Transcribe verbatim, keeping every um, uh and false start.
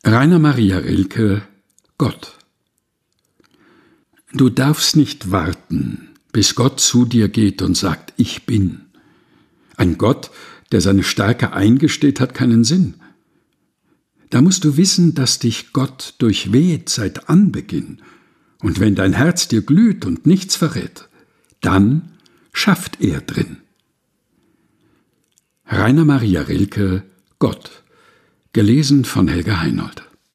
Rainer Maria Rilke, Gott. Du darfst nicht warten, bis Gott zu dir geht und sagt, ich bin. Ein Gott, der seine Stärke eingesteht, hat keinen Sinn. Da musst du wissen, dass dich Gott durchweht seit Anbeginn. Und wenn dein Herz dir glüht und nichts verrät, dann schafft er drin. Rainer Maria Rilke, Gott. Gelesen von Helga Heinold.